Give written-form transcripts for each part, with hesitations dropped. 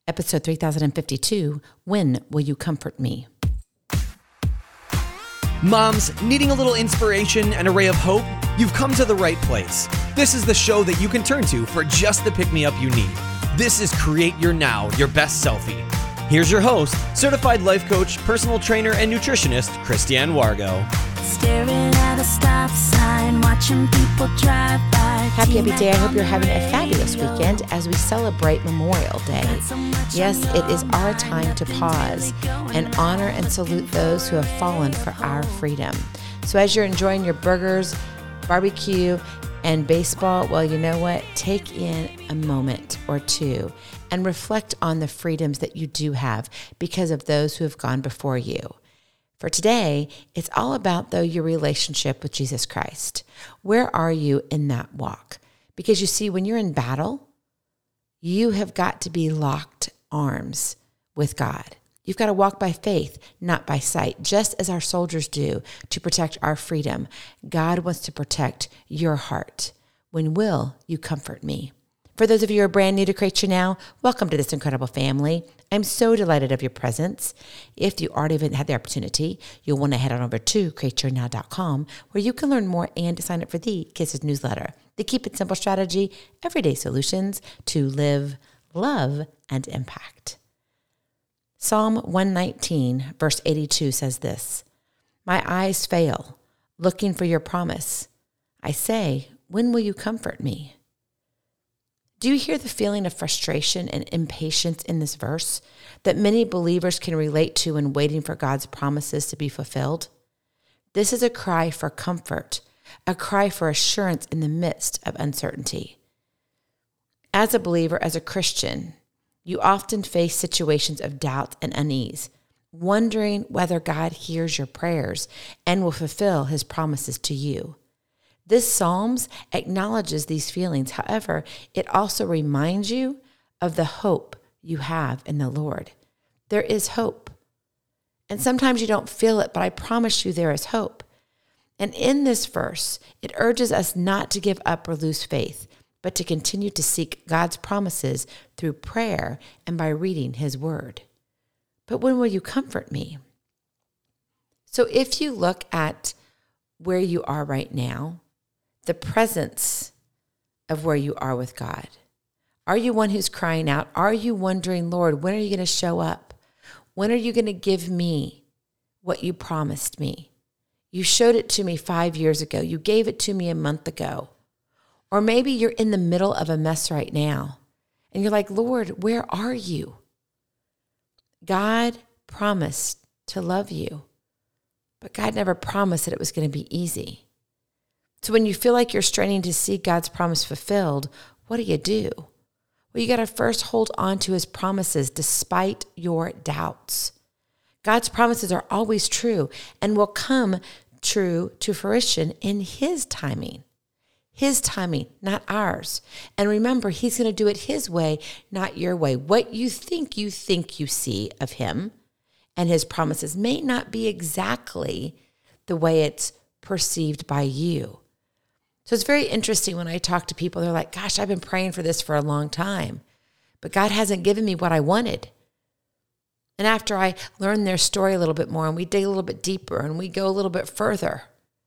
Episode 3052, When Will You Comfort Me? Moms, needing a little inspiration and a ray of hope? You've come to the right place. This is the show that you can turn to for just the pick-me-up you need. This is Create Your Now, Your Best Selfie. Here's your host, certified life coach, personal trainer, and nutritionist, Christiane Wargo. Staring at a stop sign, watching people drive by. Happy day. I hope you're having a fabulous weekend as we celebrate Memorial Day. Yes, it is our time to pause and honor and salute those who have fallen for our freedom. So as you're enjoying your burgers, barbecue, and baseball, well, you know what? Take in a moment or two and reflect on the freedoms that you do have because of those who have gone before you. For today, it's all about, though, your relationship with Jesus Christ. Where are you in that walk? Because you see, when you're in battle, you have got to be locked arms with God. You've got to walk by faith, not by sight, just as our soldiers do to protect our freedom. God wants to protect your heart. When will you comfort me? For those of you who are brand new to Create Your Now, welcome to this incredible family. I'm so delighted of your presence. If you already haven't had the opportunity, you'll want to head on over to createyournow.com where you can learn more and sign up for the Kisses newsletter. The Keep It Simple strategy, everyday solutions to live, love, and impact. Psalm 119, verse 82 says this, "My eyes fail, looking for your promise. I say, when will you comfort me?" Do you hear the feeling of frustration and impatience in this verse that many believers can relate to when waiting for God's promises to be fulfilled? This is a cry for comfort, a cry for assurance in the midst of uncertainty. As a believer, as a Christian, you often face situations of doubt and unease, wondering whether God hears your prayers and will fulfill his promises to you. This Psalms acknowledges these feelings. However, it also reminds you of the hope you have in the Lord. There is hope. And sometimes you don't feel it, but I promise you there is hope. And in this verse, it urges us not to give up or lose faith, but to continue to seek God's promises through prayer and by reading his word. But when will you comfort me? So if you look at where you are right now, the presence of where you are with God. Are you one who's crying out? Are you wondering, Lord, when are you going to show up? When are you going to give me what you promised me? You showed it to me 5 years ago. You gave it to me a month ago. Or maybe you're in the middle of a mess right now and you're like, Lord, where are you? God promised to love you, but God never promised that it was going to be easy. So when you feel like you're straining to see God's promise fulfilled, what do? Well, you got to first hold on to his promises despite your doubts. God's promises are always true and will come true to fruition in his timing. His timing, not ours. And remember, he's going to do it his way, not your way. What you think you see of him and his promises may not be exactly the way it's perceived by you. So it's very interesting when I talk to people, they're like, gosh, I've been praying for this for a long time, but God hasn't given me what I wanted. And after I learn their story a little bit more and we dig a little bit deeper and we go a little bit further,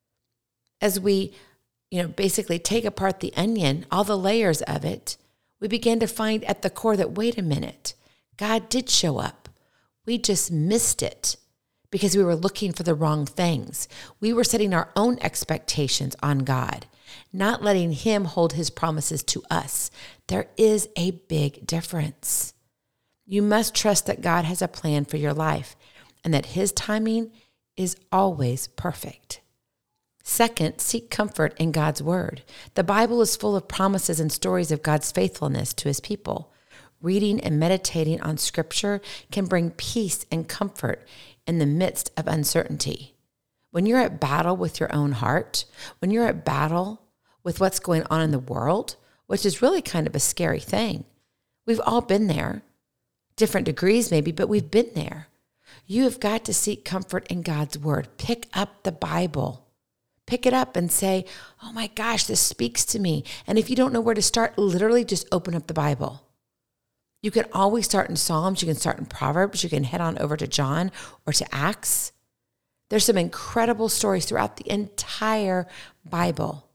as we, basically take apart the onion, all the layers of it, we begin to find at the core that, wait a minute, God did show up. We just missed it because we were looking for the wrong things. We were setting our own expectations on God, not letting him hold his promises to us. There is a big difference. You must trust that God has a plan for your life and that his timing is always perfect. Second, seek comfort in God's word. The Bible is full of promises and stories of God's faithfulness to his people. Reading and meditating on scripture can bring peace and comfort in the midst of uncertainty. When you're at battle with your own heart, when you're at battle with what's going on in the world, which is really kind of a scary thing. We've all been there, different degrees maybe, but we've been there. You have got to seek comfort in God's word. Pick up the Bible. Pick it up and say, oh my gosh, this speaks to me. And if you don't know where to start, literally just open up the Bible. You can always start in Psalms. You can start in Proverbs. You can head on over to John or to Acts. There's some incredible stories throughout the entire Bible.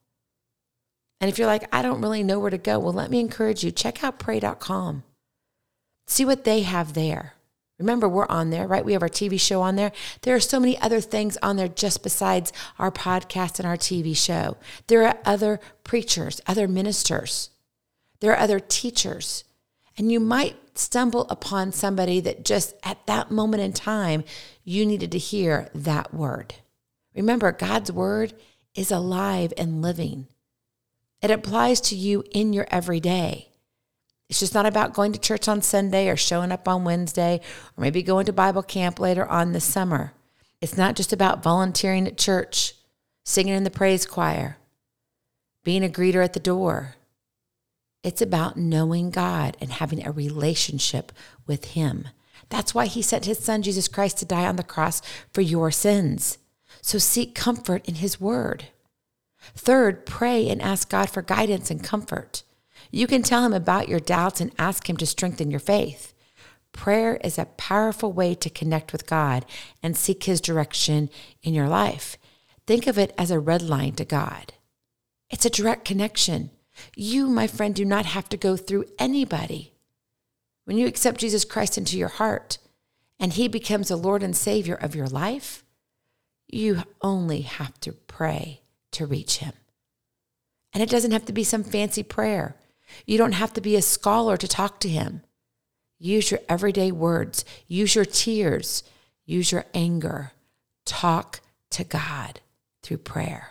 And if you're like, I don't really know where to go, well, let me encourage you. Check out pray.com. See what they have there. Remember, we're on there, right? We have our TV show on there. There are so many other things on there just besides our podcast and our TV show. There are other preachers, other ministers. There are other teachers. And you might stumble upon somebody that just at that moment in time, you needed to hear that word. Remember, God's word is alive and living. It applies to you in your everyday. It's just not about going to church on Sunday or showing up on Wednesday or maybe going to Bible camp later on this summer. It's not just about volunteering at church, singing in the praise choir, being a greeter at the door. It's about knowing God and having a relationship with Him. That's why He sent His Son, Jesus Christ, to die on the cross for your sins. So seek comfort in His word. Third, pray and ask God for guidance and comfort. You can tell Him about your doubts and ask Him to strengthen your faith. Prayer is a powerful way to connect with God and seek His direction in your life. Think of it as a red line to God. It's a direct connection. You, my friend, do not have to go through anybody. When you accept Jesus Christ into your heart and He becomes the Lord and Savior of your life, you only have to pray to reach Him. And it doesn't have to be some fancy prayer. You don't have to be a scholar to talk to Him. Use your everyday words. Use your tears. Use your anger. Talk to God through prayer.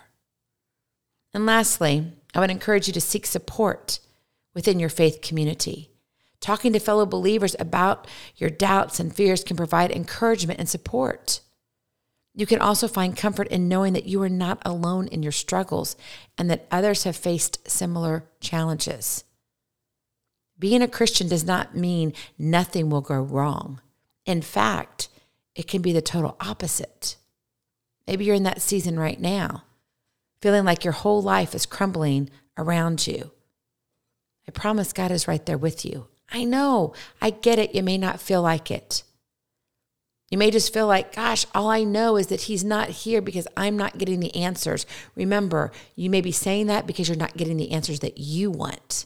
And lastly, I would encourage you to seek support within your faith community. Talking to fellow believers about your doubts and fears can provide encouragement and support. You can also find comfort in knowing that you are not alone in your struggles and that others have faced similar challenges. Being a Christian does not mean nothing will go wrong. In fact, it can be the total opposite. Maybe you're in that season right now, feeling like your whole life is crumbling around you. I promise God is right there with you. I know, I get it. You may not feel like it. You may just feel like, gosh, all I know is that He's not here because I'm not getting the answers. Remember, you may be saying that because you're not getting the answers that you want.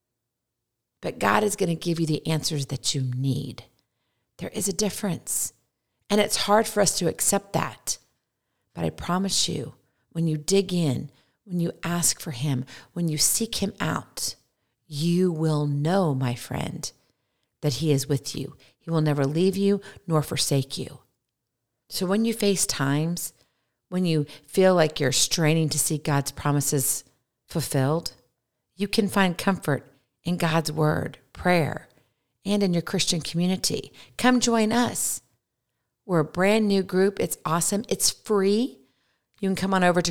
But God is going to give you the answers that you need. There is a difference. And it's hard for us to accept that. But I promise you, when you dig in, when you ask for Him, when you seek Him out, you will know, my friend, that He is with you. He will never leave you nor forsake you. So when you face times when you feel like you're straining to see God's promises fulfilled, you can find comfort in God's word, prayer, and in your Christian community. Come join us. We're a brand new group. It's awesome. It's free. You can come on over to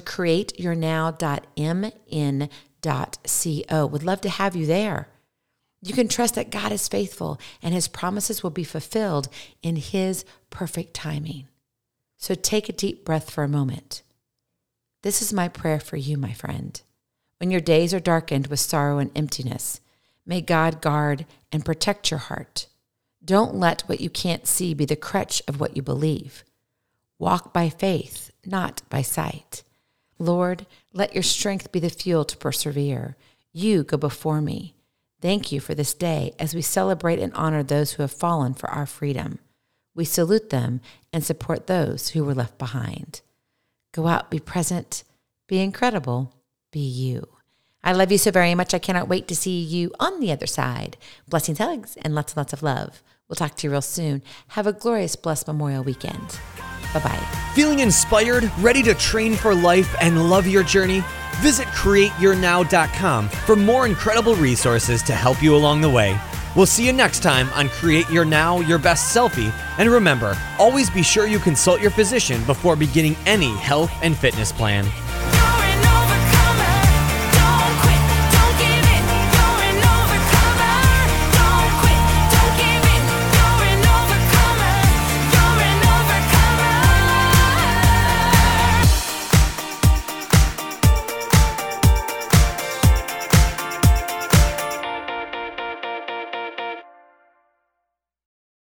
createyournow.mn.co. Would love to have you there. You can trust that God is faithful and His promises will be fulfilled in His perfect timing. So take a deep breath for a moment. This is my prayer for you, my friend. When your days are darkened with sorrow and emptiness, may God guard and protect your heart. Don't let what you can't see be the crutch of what you believe. Walk by faith, not by sight. Lord, let your strength be the fuel to persevere. You go before me. Thank you for this day as we celebrate and honor those who have fallen for our freedom. We salute them and support those who were left behind. Go out, be present, be incredible, be you. I love you so very much. I cannot wait to see you on the other side. Blessings, hugs, and lots and lots of love. We'll talk to you real soon. Have a glorious, blessed Memorial weekend. Bye-bye. Feeling inspired, ready to train for life and love your journey? Visit createyournow.com for more incredible resources to help you along the way. We'll see you next time on Create Your Now, Your Best Selfie. And remember, always be sure you consult your physician before beginning any health and fitness plan.